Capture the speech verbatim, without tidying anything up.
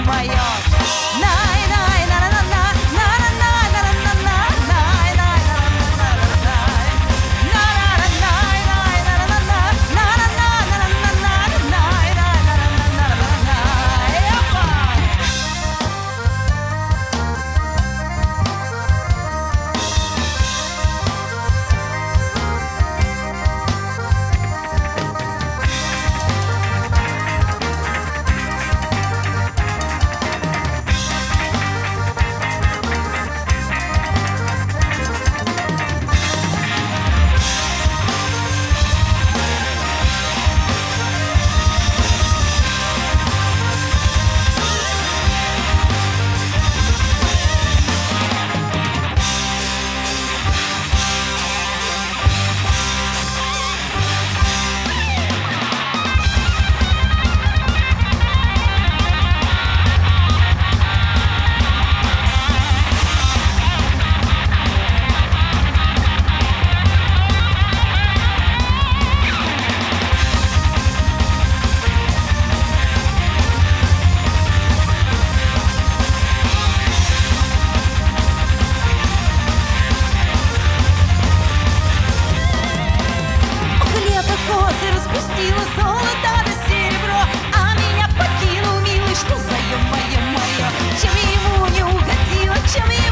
мое. Най, най, на, на, на, на, на, на, на, на, на, на, най, най, на, на, на, на, на, на, най, най, на, на, на, на, на, на, на, на, на, най, най, на, на, на, на, най. Опа! Распустила золото до серебро, а меня покинул милый. Что за ё-моё, моё? Чем я ему не угодила, чем я